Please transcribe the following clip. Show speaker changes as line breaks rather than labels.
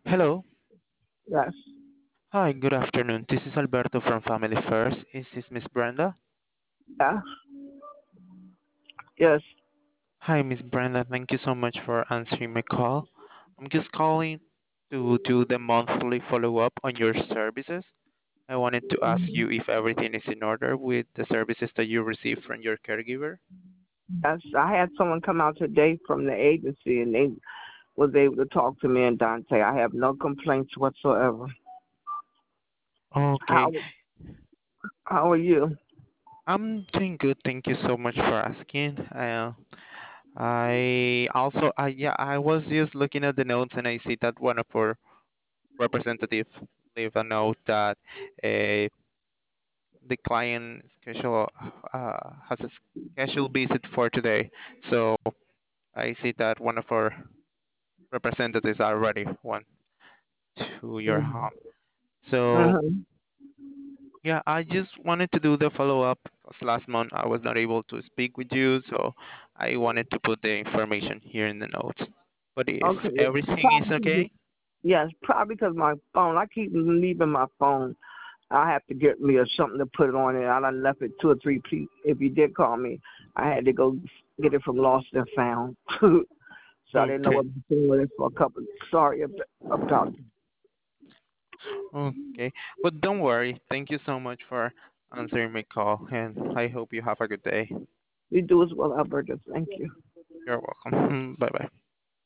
Hello.
Yes.
Hi, good afternoon. This is Alberto from Family First. Is this Miss Brenda?
Yeah. Yes.
Hi, Miss Brenda. Thank you so much for answering my call. I'm just calling to do the monthly follow-up on your services. I wanted to ask you if everything is in order with the services that you receive from your caregiver.
Yes. I had someone come out today from the agency, and they was able to talk to me and Dante. I have no complaints whatsoever.
Okay,
How How are you?
I'm doing good. Thank you so much for asking. I was just looking at the notes and I see that one of our representative leave a note that uh, the client schedule has a scheduled visit for today. So I see that one of our representatives already went to your home. So
Mm-hmm.
yeah, I just wanted to do the follow up because last month I was not able to speak with you, so I wanted to put the information here in the notes. But if
Okay.
everything is
Probably.
okay,
Yes. Probably because my phone. I keep leaving my phone. I have to get me or something to put it on it. I done left it two or three people. If you did call me, I had to go get it from Lost and Found. So I didn't know
okay,
what to do with it for a couple. Sorry about.
okay. But don't worry. Thank you so much for answering my call, and I hope you have a good day.
You do as well, Alberta. Thank you.
You're welcome. Bye bye.